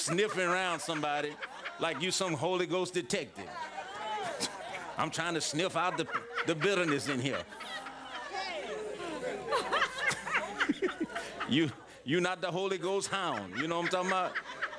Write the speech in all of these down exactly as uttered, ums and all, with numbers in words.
sniffing around somebody like you some Holy Ghost detective. I'm trying to sniff out the, the bitterness in here. you, you're not the Holy Ghost hound. You know what I'm talking about?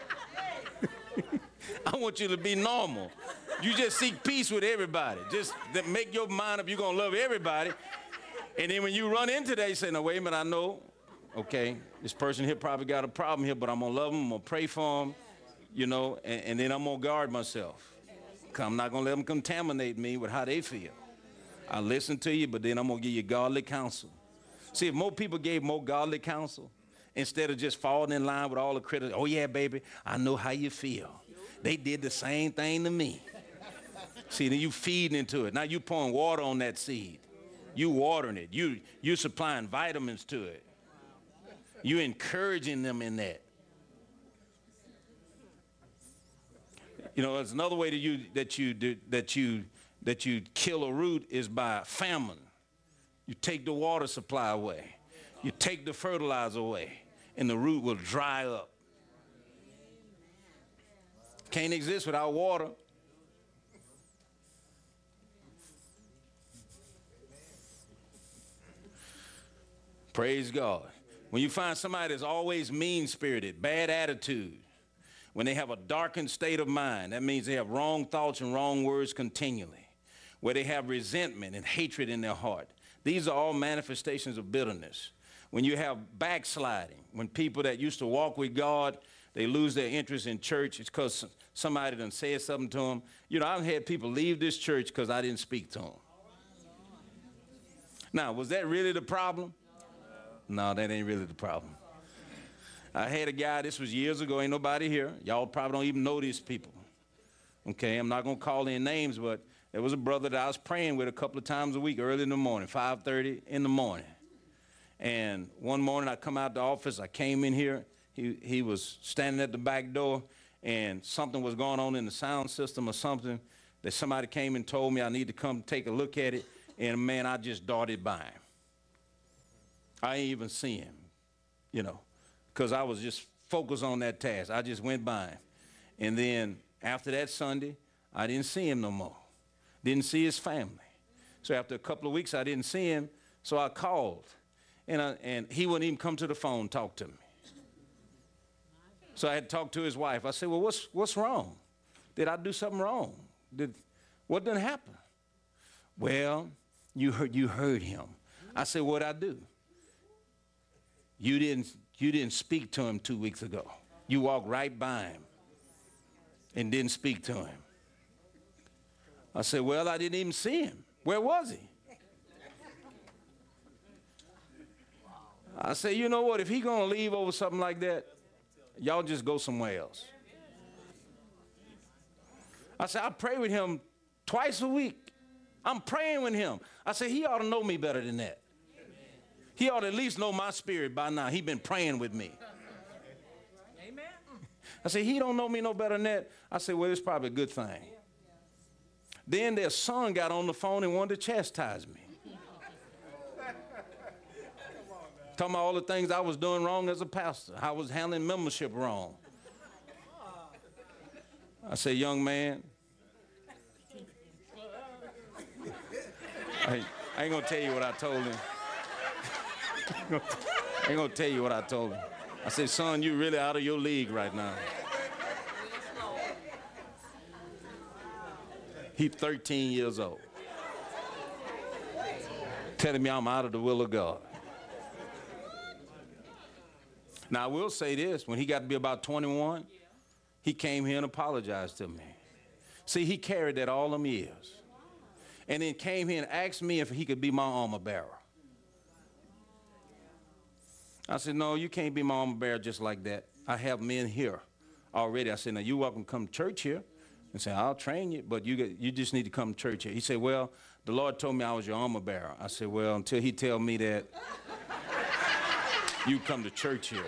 I want you to be normal. You just seek peace with everybody. Just make your mind up you're going to love everybody. And then when you run into that, you say, no, wait a minute, I know, okay, this person here probably got a problem here, but I'm going to love them, I'm going to pray for them, you know, and, and then I'm going to guard myself. Because I'm not going to let them contaminate me with how they feel. I listen to you, but then I'm going to give you godly counsel. See, if more people gave more godly counsel, instead of just falling in line with all the critics, oh, yeah, baby, I know how you feel. They did the same thing to me. See, then you feeding into it. Now you pouring water on that seed. You watering it. You, you supplying vitamins to it. You encouraging them in that. You know, it's another way that you that you do, that you that you kill a root is by famine. You take the water supply away. You take the fertilizer away, and the root will dry up. Can't exist without water. Praise God. When you find somebody that's always mean-spirited, bad attitude, when they have a darkened state of mind, that means they have wrong thoughts and wrong words continually, where they have resentment and hatred in their heart. These are all manifestations of bitterness. When you have backsliding, when people that used to walk with God, they lose their interest in church, it's because somebody done said something to them. You know, I've had people leave this church because I didn't speak to them. Now, was that really the problem? No, that ain't really the problem. I had a guy, this was years ago, ain't nobody here. Y'all probably don't even know these people. Okay, I'm not going to call in names, but there was a brother that I was praying with a couple of times a week, early in the morning, five thirty in the morning. And one morning I come out the office, I came in here, he, he was standing at the back door, and something was going on in the sound system or something that somebody came and told me I need to come take a look at it, and man, I just darted by him. I ain't even see him, you know, because I was just focused on that task. I just went by him. And then after that Sunday, I didn't see him no more. Didn't see his family. So after a couple of weeks, I didn't see him, so I called. And, I, and he wouldn't even come to the phone and talk to me. So I had to talk to his wife. I said, well, what's, what's wrong? Did I do something wrong? Did, what didn't happen? Well, you heard, you heard him. I said, what'd I do? You didn't, you didn't speak to him two weeks ago. You walked right by him and didn't speak to him. I said, well, I didn't even see him. Where was he? I said, you know what? If he's going to leave over something like that, y'all just go somewhere else. I said, I pray with him twice a week. I'm praying with him. I said, he ought to know me better than that. He ought to at least know my spirit by now. He's been praying with me. Amen. I said, he don't know me no better than that. I said, well, it's probably a good thing. Then their son got on the phone and wanted to chastise me. Talking about all the things I was doing wrong as a pastor. I was handling membership wrong. I said, young man, I, I ain't going to tell you what I told him. I ain't gonna tell you what I told him. I said, son, you really out of your league right now. He's thirteen years old. Telling me I'm out of the will of God. Now, I will say this. When he got to be about twenty-one, he came here and apologized to me. See, he carried that all them years. And then came here and asked me if he could be my armor bearer. I said, no, you can't be my armor bearer just like that. I have men here already. I said, now, you're welcome to come to church here. And say, I'll train you, but you, get, you just need to come to church here. He said, well, the Lord told me I was your armor bearer. I said, well, until he tell me that, you come to church here.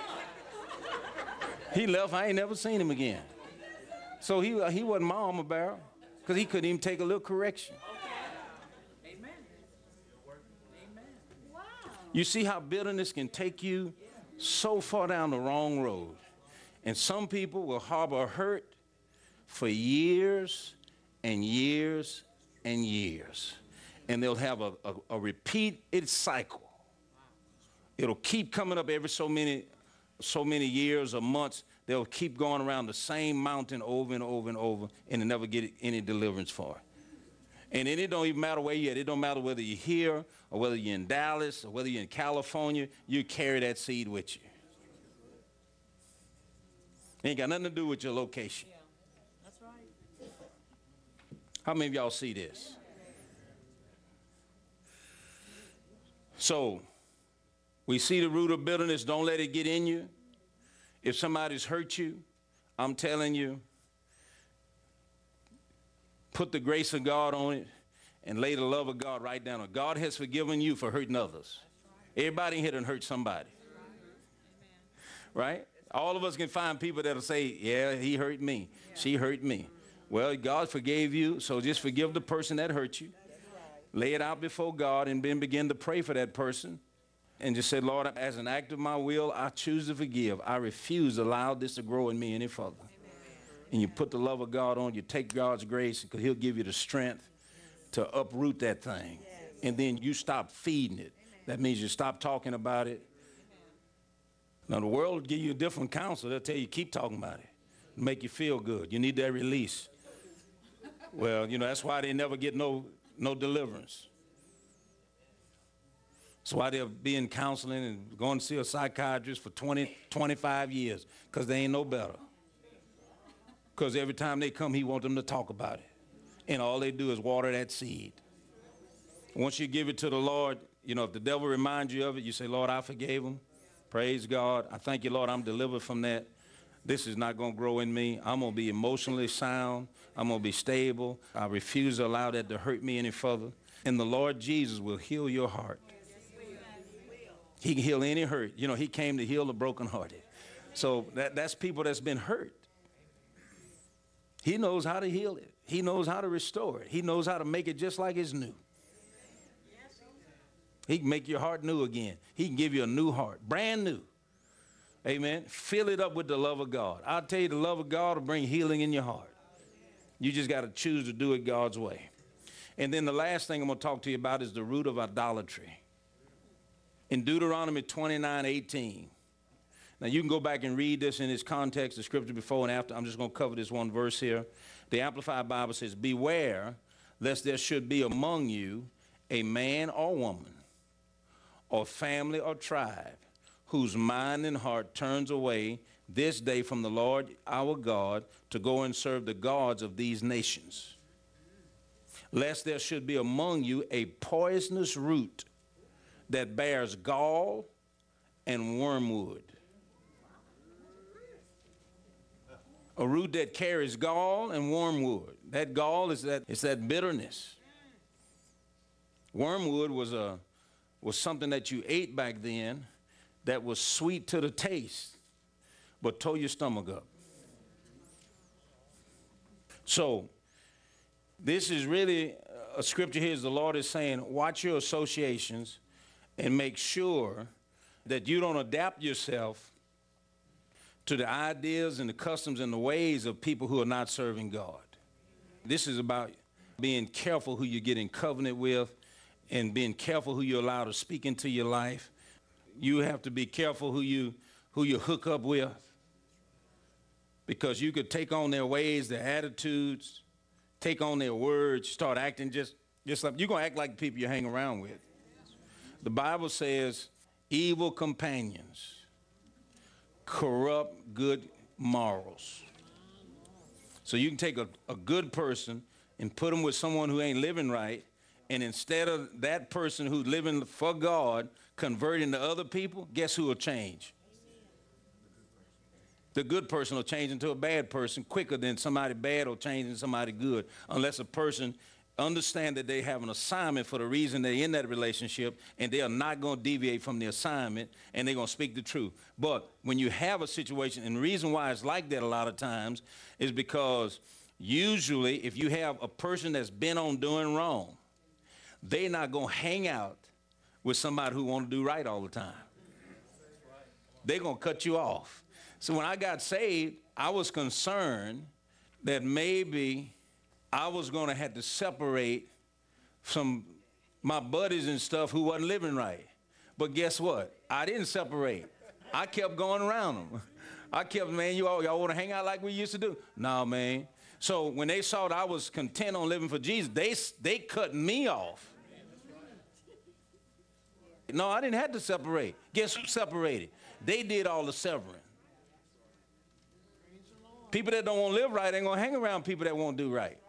He left. I ain't never seen him again. So he, he wasn't my armor bearer because he couldn't even take a little correction. Amen. Amen. Wow. You see how bitterness can take you so far down the wrong road. And some people will harbor hurt for years and years and years. And they'll have a, a, a repeated cycle. It'll keep coming up every so many, so many years or months. They'll keep going around the same mountain over and over and over, and they never get any deliverance for it. And then it don't even matter where you're at. It don't matter whether you're here or whether you're in Dallas or whether you're in California. You carry that seed with you. It ain't got nothing to do with your location. Yeah, that's right. How many of y'all see this? So we see the root of bitterness. Don't let it get in you. If somebody's hurt you, I'm telling you, put the grace of God on it and lay the love of God right down on it. God has forgiven you for hurting others. Everybody in here done hurt somebody. Right? All of us can find people that'll say, yeah, he hurt me. She hurt me. Well, God forgave you, so just forgive the person that hurt you. Lay it out before God and then begin to pray for that person. And just say, Lord, as an act of my will, I choose to forgive. I refuse to allow this to grow in me any further. Amen. And you put the love of God on, you take God's grace, because he'll give you the strength to uproot that thing. Yes. And then you stop feeding it. Amen. That means you stop talking about it. Now, the world will give you a different counsel. They'll tell you, keep talking about it. Make you feel good. You need that release. Well, you know, that's why they never get no, no deliverance. That's why they'll be in counseling and going to see a psychiatrist for twenty, twenty-five years, because they ain't no better. Because every time they come, he wants them to talk about it. And all they do is water that seed. Once you give it to the Lord, you know, if the devil reminds you of it, you say, Lord, I forgave him. Praise God. I thank you, Lord, I'm delivered from that. This is not going to grow in me. I'm going to be emotionally sound. I'm going to be stable. I refuse to allow that to hurt me any further. And the Lord Jesus will heal your heart. He can heal any hurt. You know, he came to heal the brokenhearted. So that, that's people that's been hurt. He knows how to heal it. He knows how to restore it. He knows how to make it just like it's new. He can make your heart new again. He can give you a new heart, brand new. Amen. Fill it up with the love of God. I'll tell you, the love of God will bring healing in your heart. You just got to choose to do it God's way. And then the last thing I'm going to talk to you about is the root of idolatry. In Deuteronomy twenty-nine eighteen. Now, you can go back and read this in its context, the scripture before and after. I'm just going to cover this one verse here. The Amplified Bible says, beware lest there should be among you a man or woman or family or tribe whose mind and heart turns away this day from the Lord our God to go and serve the gods of these nations. Lest there should be among you a poisonous root that bears gall and wormwood. A root that carries gall and wormwood. That gall is that, it's that bitterness. Wormwood was, a, was something that you ate back then that was sweet to the taste, but tore your stomach up. So this is really a scripture here. Is the Lord is saying, watch your associations and make sure that you don't adapt yourself to the ideas and the customs and the ways of people who are not serving God. This is about being careful who you get in covenant with and being careful who you allow to speak into your life. You have to be careful who you, who you hook up with, because you could take on their ways, their attitudes, take on their words, start acting just, just like, you're going to act like the people you hang around with. The Bible says evil companions corrupt good morals. So you can take a, a good person and put them with someone who ain't living right, and instead of that person who's living for God converting to other people, guess who will change? The good person will change into a bad person quicker than somebody bad will change into somebody good, unless a person understand that they have an assignment for the reason they're in that relationship, and they are not going to deviate from the assignment, and they're going to speak the truth. But when you have a situation, and the reason why it's like that a lot of times is because usually if you have a person that's been on doing wrong, they're not going to hang out with somebody who want to do right all the time. They're going to cut you off. So when I got saved, I was concerned that maybe I was going to have to separate from my buddies and stuff who wasn't living right. But guess what? I didn't separate. I kept going around them. I kept, man, you all, y'all want to hang out like we used to do? No, man. So when they saw that I was content on living for Jesus, they, they cut me off. No, I didn't have to separate. Guess who separated? They did all the severing. People that don't want to live right ain't going to hang around people that won't do right.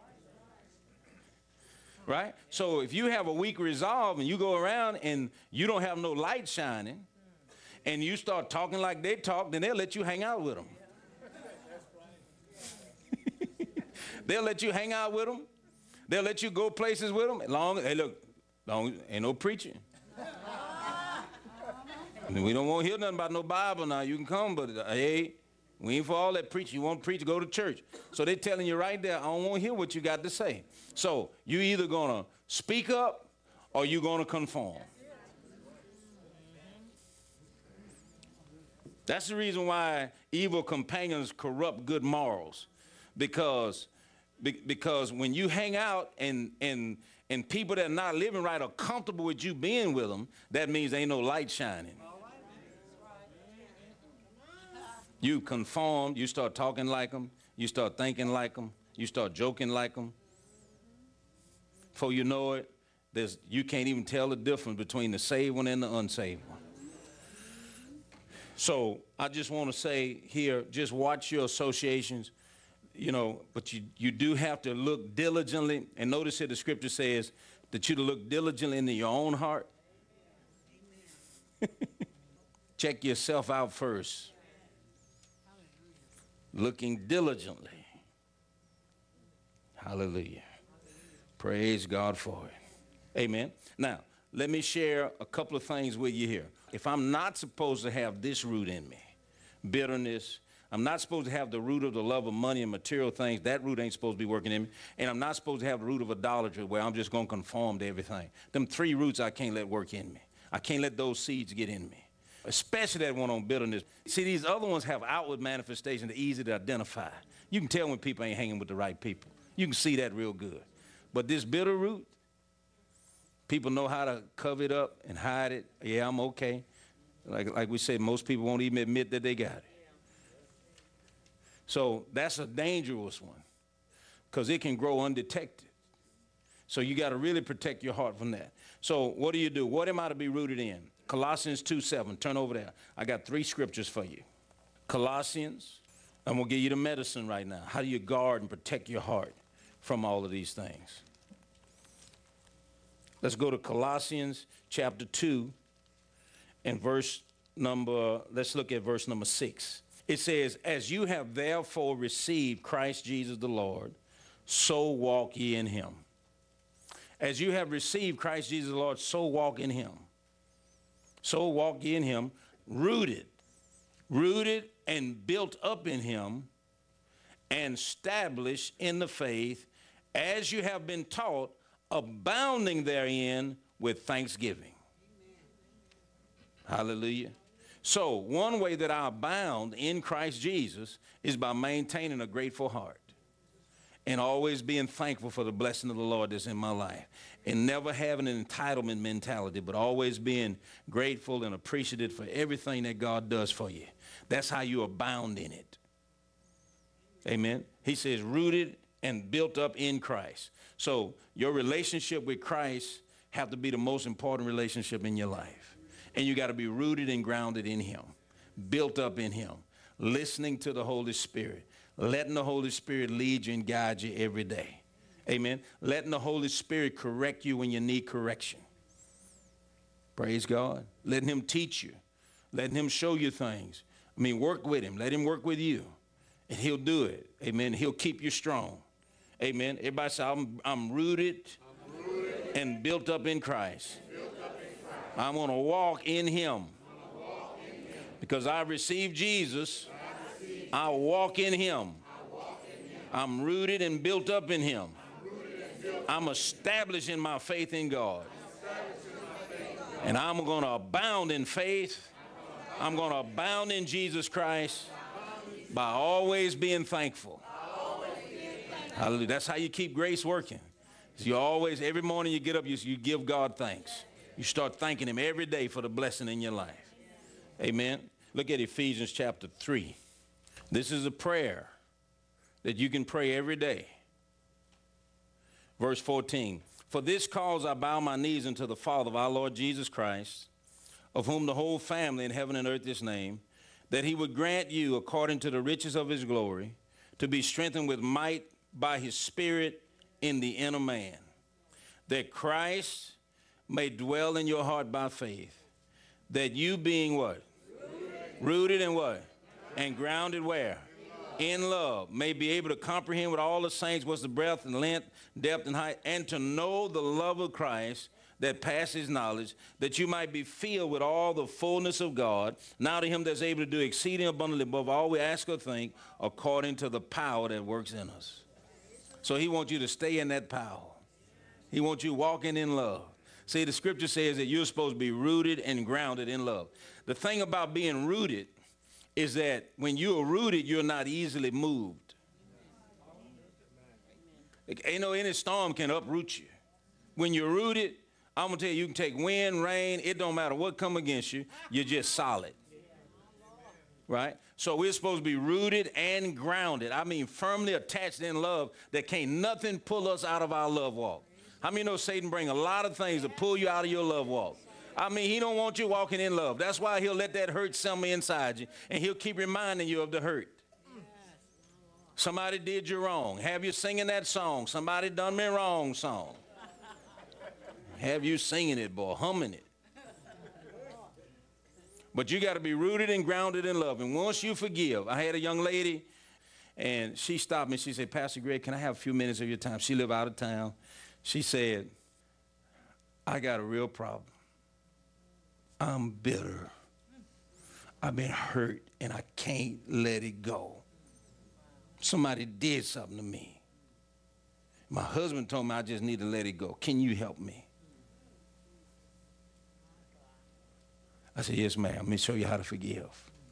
Right? So if you have a weak resolve and you go around and you don't have no light shining and you start talking like they talk, then they'll let you hang out with them. They'll let you hang out with them. They'll let you go places with them. As long as, hey, look, long, ain't no preaching. We don't want to hear nothing about no Bible now. You can come, but uh, hey, we ain't for all that preaching. You want to preach, go to church. So they're telling you right there, I don't want to hear what you got to say. So you either going to speak up or you going to conform. That's the reason why evil companions corrupt good morals. Because, be, because when you hang out and, and, and people that are not living right are comfortable with you being with them, that means ain't no light shining. You conform, you start talking like them, you start thinking like them, you start joking like them. Before you know it, there's, you can't even tell the difference between the saved one and the unsaved one. So I just want to say here, just watch your associations, you know, but you, you do have to look diligently. And notice here the scripture says that you to look diligently into your own heart. Check yourself out first. Looking diligently. Hallelujah. Praise God for it. Amen. Now, let me share a couple of things with you here. If I'm not supposed to have this root in me, bitterness, I'm not supposed to have the root of the love of money and material things, that root ain't supposed to be working in me. And I'm not supposed to have the root of idolatry where I'm just going to conform to everything. Them three roots I can't let work in me. I can't let those seeds get in me. Especially that one on bitterness. See, these other ones have outward manifestations that are easy to identify. You can tell when people ain't hanging with the right people. You can see that real good. But this bitter root, people know how to cover it up and hide it. Yeah, I'm okay. Like, like we said, most people won't even admit that they got it. So that's a dangerous one because it can grow undetected. So you got to really protect your heart from that. So what do you do? What am I to be rooted in? Colossians two seven, turn over there. I got three scriptures for you. Colossians, I'm going to give you the medicine right now. How do you guard and protect your heart from all of these things? Let's go to Colossians chapter two and verse number, let's look at verse number six. It says, as you have therefore received Christ Jesus the Lord, so walk ye in him. As you have received Christ Jesus the Lord, so walk in him. So walk ye in him, rooted, rooted and built up in him, and established in the faith, as you have been taught, abounding therein with thanksgiving. Amen. Hallelujah. So one way that I abound in Christ Jesus is by maintaining a grateful heart and always being thankful for the blessing of the Lord that's in my life, and never having an entitlement mentality, but always being grateful and appreciative for everything that God does for you. That's how you abound in it. Amen. He says rooted and built up in Christ. So your relationship with Christ have to be the most important relationship in your life. And you got to be rooted and grounded in him, built up in him, listening to the Holy Spirit, letting the Holy Spirit lead you and guide you every day. Amen. Letting the Holy Spirit correct you when you need correction. Praise God. Letting him teach you. Letting him show you things. I mean, work with him. Let him work with you. And he'll do it. Amen. He'll keep you strong. Amen. Everybody say, I'm, I'm rooted, I'm rooted and built up in Christ. I'm going to walk in him. Walk in him. Because I received Jesus, I, received I walk in him. I walk in him. I'm rooted and built up in him. I'm, I'm established in my faith in God. Faith. And I'm going to abound in faith. I'm going to abound in Jesus Christ. By always being thankful. Hallelujah. That's how you keep grace working. You always, every morning you get up, you, you give God thanks. You start thanking him every day for the blessing in your life. Amen. Look at Ephesians chapter three. This is a prayer that you can pray every day. Verse fourteen. For this cause I bow my knees unto the Father of our Lord Jesus Christ, of whom the whole family in heaven and earth is named, that he would grant you, according to the riches of his glory, to be strengthened with might by his Spirit in the inner man, that Christ may dwell in your heart by faith, that you being what? Rooted, Rooted in what? And grounded where? In love, may be able to comprehend with all the saints what's the breadth and length, depth and height, and to know the love of Christ that passes knowledge, that you might be filled with all the fullness of God. Now to him that's able to do exceeding abundantly above all we ask or think, according to the power that works in us. So he wants you to stay in that power. He wants you walking in love. See, the scripture says that you're supposed to be rooted and grounded in love. The thing about being rooted is that when you are rooted, you're not easily moved. Ain't no any storm can uproot you. When you're rooted, I'm going to tell you, you can take wind, rain, it don't matter what come against you, you're just solid. Right? So we're supposed to be rooted and grounded. I mean, firmly attached in love that can't nothing pull us out of our love walk. How many know Satan bring a lot of things to pull you out of your love walk? I mean, he don't want you walking in love. That's why he'll let that hurt simmer inside you, and he'll keep reminding you of the hurt. Somebody did you wrong. Have you singing that song, somebody done me wrong song. Have you singing it, boy, humming it. But you got to be rooted and grounded in love. And once you forgive, I had a young lady, and she stopped me. She said, Pastor Greg, can I have a few minutes of your time? She lived out of town. She said, I got a real problem. I'm bitter. I've been hurt, and I can't let it go. Somebody did something to me. My husband told me I just need to let it go. Can you help me? I said, yes, ma'am. Let me show you how to forgive.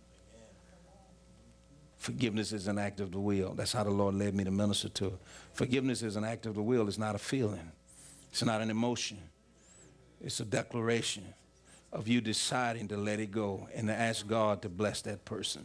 Forgiveness is an act of the will. That's how the Lord led me to minister to her. Forgiveness is an act of the will. It's not a feeling. It's not an emotion. It's a declaration of you deciding to let it go and to ask God to bless that person.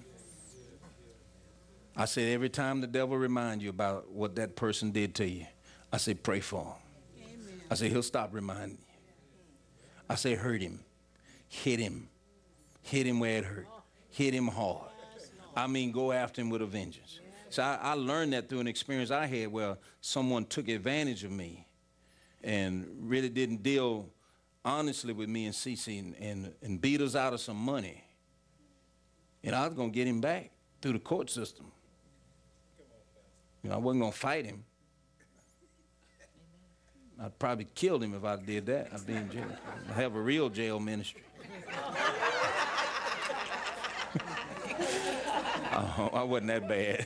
I said, every time the devil reminds you about what that person did to you, I say, pray for him. Amen. I say, he'll stop reminding you. I say, hurt him. Hit him. Hit him where it hurt. Hit him hard. I mean, go after him with a vengeance. So I, I learned that through an experience I had where someone took advantage of me and really didn't deal honestly with me and Cece and, and, and beat us out of some money. And I was going to get him back through the court system. You know, I wasn't going to fight him. I'd probably killed him if I did that. I'd be in jail. I have a real jail ministry. Oh, I wasn't that bad.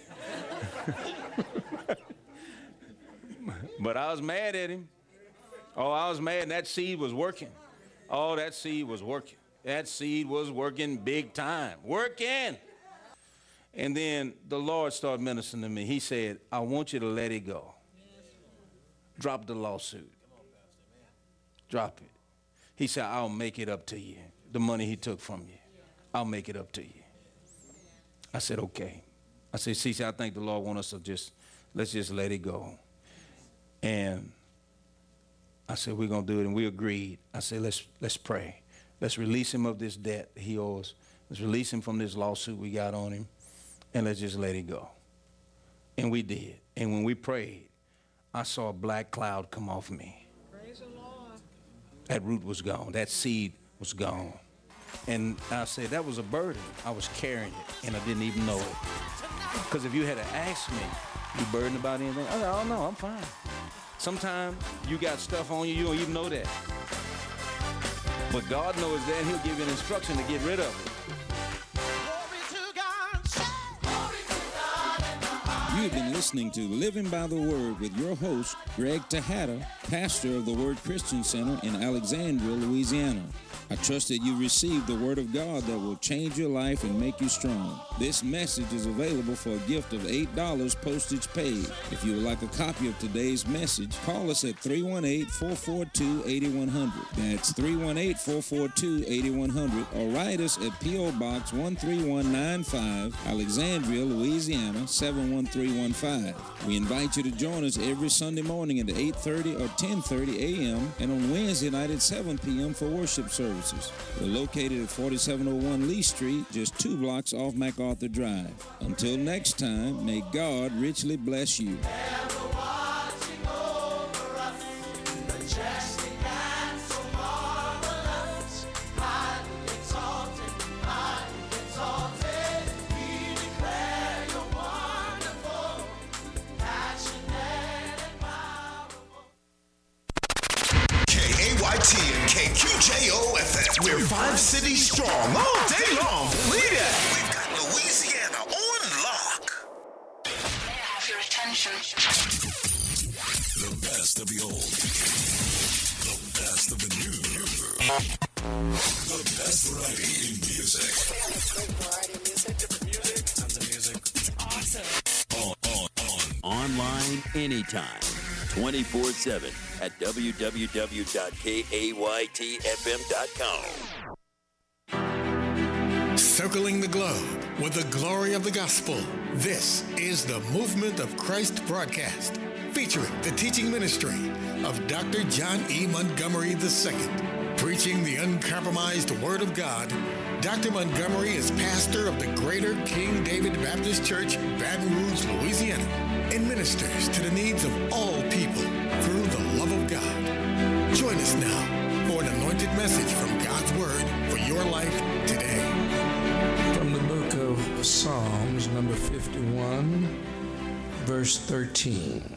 But I was mad at him. Oh, I was mad, and that seed was working. Oh, that seed was working. That seed was working big time. Working. And then the Lord started ministering to me. He said, I want you to let it go. Drop the lawsuit. Drop it. He said, I'll make it up to you. The money he took from you. I'll make it up to you. I said, okay. I said, Cece, I think the Lord wants us to just, let's just let it go. And I said, we're going to do it. And we agreed. I said, let's, let's pray. Let's release him of this debt he owes. Let's release him from this lawsuit we got on him. And let's just let it go. And we did. And when we prayed, I saw a black cloud come off me. Praise the Lord. That root was gone. That seed was gone. And I said, that was a burden. I was carrying it, and I didn't even know it. Because if you had to ask me, you burdened about anything? I said, oh, no, I'm fine. Sometimes you got stuff on you, you don't even know that. But God knows that, and he'll give you an instruction to get rid of it. You've been listening to Living by the Word with your host, Greg Tejada, pastor of the Word Christian Center in Alexandria, Louisiana. I trust that you received the Word of God that will change your life and make you strong. This message is available for a gift of eight dollars postage paid. If you would like a copy of today's message, call us at three one eight, four four two, eight one zero zero. That's three one eight, four four two, eight one zero zero, or write us at P O. Box one three one nine five, Alexandria, Louisiana, seven one three one five. We invite you to join us every Sunday morning at eight thirty or ten thirty a m and on Wednesday night at seven p m for worship services. We're located at forty-seven oh one Lee Street, just two blocks off MacArthur Drive. Until next time, may God richly bless you. K Q J O F M. We're five cities strong all day long. Believe it. We've got Louisiana on lock. May I have your attention? The best of the old. The best of the new. The best variety in music. Great variety of music. Different music. Tons of music. It's awesome. On, on, on. Online anytime. twenty-four seven at w w w dot k a y t f m dot com. Circling the globe with the glory of the gospel. This is the Movement of Christ broadcast, featuring the teaching ministry of Doctor John E. Montgomery the Second. Preaching the uncompromised Word of God, Doctor Montgomery is pastor of the Greater King David Baptist Church, Baton Rouge, Louisiana, and ministers to the needs of all people through the love of God. Join us now for an anointed message from God's Word for your life today. From the book of Psalms, number fifty-one, verse thirteen.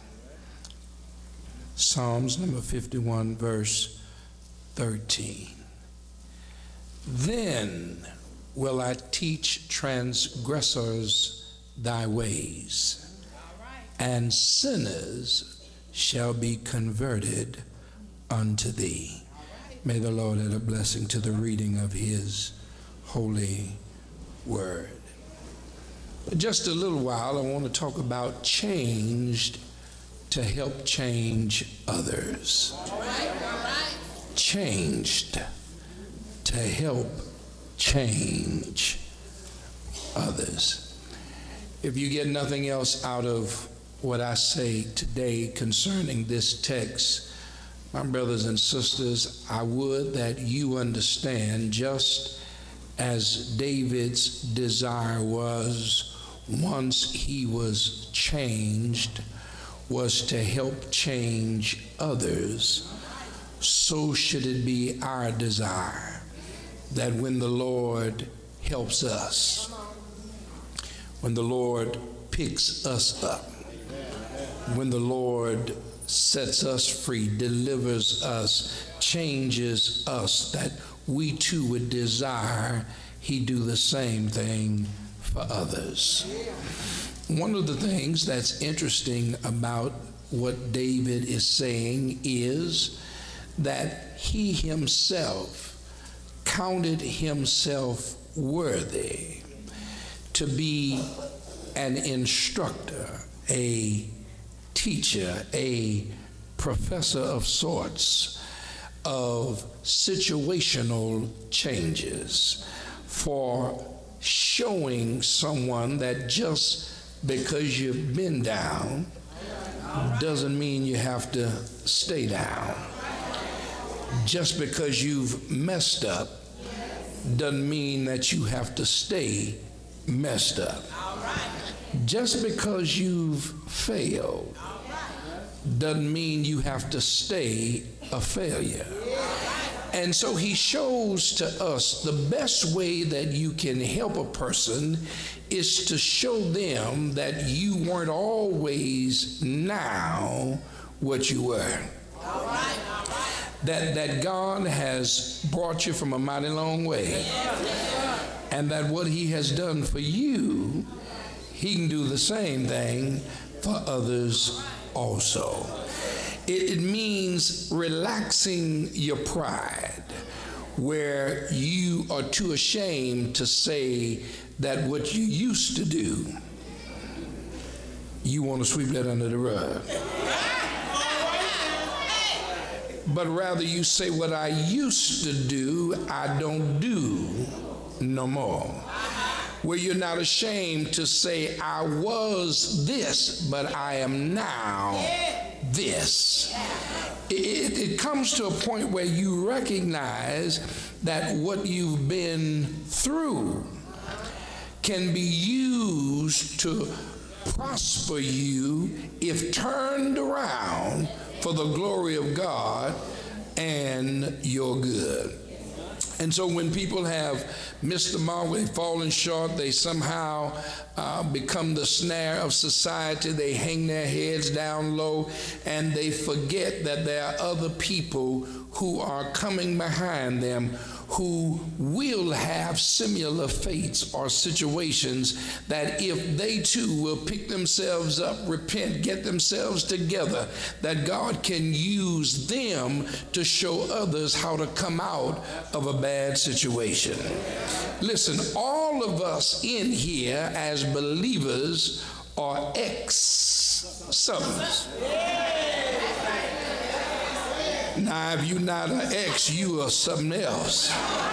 Psalms number fifty-one, verse thirteen. Then will I teach transgressors thy ways, and sinners shall be converted unto thee. May the Lord add a blessing to the reading of his holy word. Just a little while, I want to talk about changed to help change others. All right, all right. Changed to help change others. If you get nothing else out of what I say today concerning this text, my brothers and sisters, I would that you understand, just as David's desire was once he was changed, was to help change others, so should it be our desire that when the Lord helps us, when the Lord picks us up, when the Lord sets us free, delivers us, changes us, that we too would desire he do the same thing for others. One of the things that's interesting about what David is saying is that he himself counted himself worthy to be an instructor, a teacher, a professor of sorts of situational changes, for showing someone that just because you've been down doesn't mean you have to stay down. Just because you've messed up doesn't mean that you have to stay messed up. Just because you've failed doesn't mean you have to stay a failure. And so he shows to us the best way that you can help a person is to show them that you weren't always now what you were. All right. That, that God has brought you from a mighty long way, and that what he has done for you, he can do the same thing for others also. It, it means relaxing your pride, where you are too ashamed to say that what you used to do, you want to sweep that under the rug. But rather you say, what I used to do, I don't do no more. Where you're not ashamed to say, I was this, but I am now this. It, it comes to a point where you recognize that what you've been through can be used to prosper you if turned around for the glory of God and your good. And so when people have missed the mark, they've fallen short, they somehow uh, become the snare of society, they hang their heads down low, and they forget that there are other people who are coming behind them who will have similar fates or situations, that if they too will pick themselves up, repent, get themselves together, that God can use them to show others how to come out of a bad situation. Listen, all of us in here as believers are ex-somethings. Now, if you're not an ex, you are something else.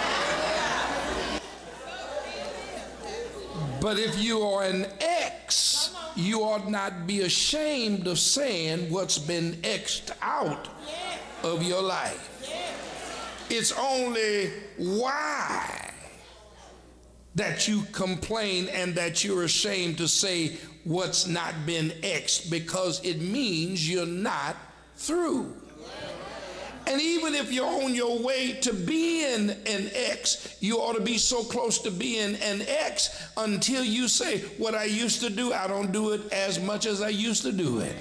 But if you are an ex, you ought not be ashamed of saying what's been X'd out of your life. It's only why that you complain and that you're ashamed to say what's not been X'd, because it means you're not through. And even if you're on your way to being an X, you ought to be so close to being an X until you say, what I used to do, I don't do it as much as I used to do it.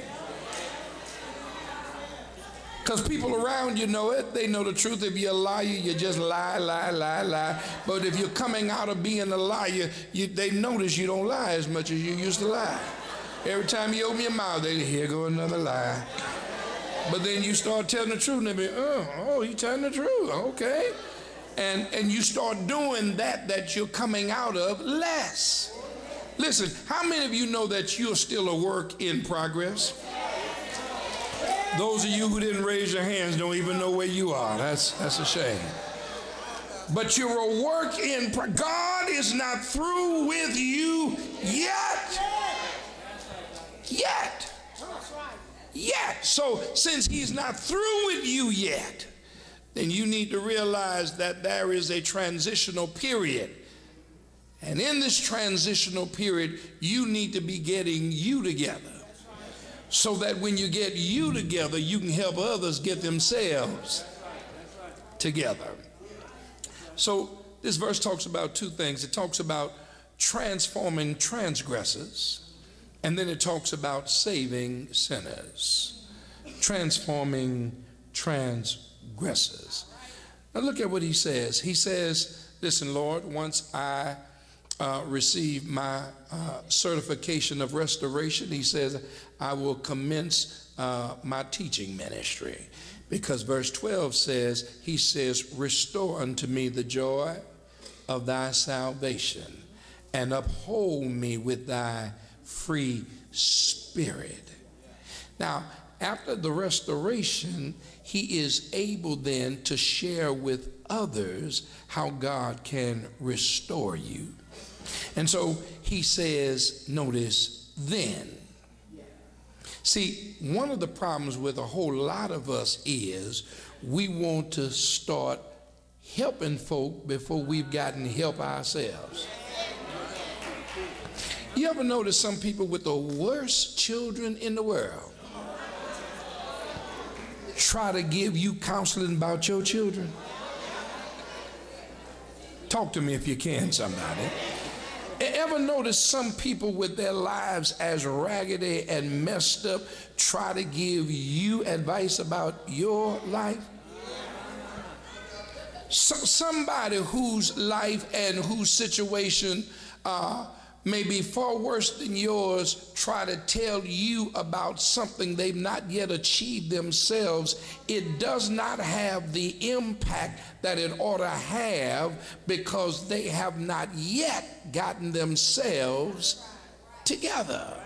Because people around you know it. They know the truth. If you're a liar, you just lie, lie, lie, lie. But if you're coming out of being a liar, you, they notice you don't lie as much as you used to lie. Every time you open your mouth, they here go another lie. But then you start telling the truth, and they be, oh, oh, you telling the truth, okay. And, and you start doing that that you're coming out of less. Listen, how many of you know that you're still a work in progress? Those of you who didn't raise your hands don't even know where you are. That's, that's a shame. But you're a work in progress. God is not through with you yet. Yet. Yet. So since he's not through with you yet, then you need to realize that there is a transitional period. And in this transitional period, you need to be getting you together, so that when you get you together, you can help others get themselves together. So this verse talks about two things. It talks about transforming transgressors, and then it talks about saving sinners. Transforming transgressors. Now look at what he says. He says, listen, Lord, once I uh, receive my uh, certification of restoration, he says, I will commence uh, my teaching ministry. Because verse twelve says, he says, restore unto me the joy of thy salvation, and uphold me with thy free spirit. Now, after the restoration, he is able then to share with others how God can restore you. And so he says, notice, then. See, one of the problems with a whole lot of us is we want to start helping folk before we've gotten help ourselves. You ever notice some people with the worst children in the world try to give you counseling about your children? Talk to me if you can, somebody. Ever notice some people with their lives as raggedy and messed up try to give you advice about your life? So, somebody whose life and whose situation uh, may be far worse than yours try to tell you about something they've not yet achieved themselves, it does not have the impact that it ought to have because they have not yet gotten themselves together.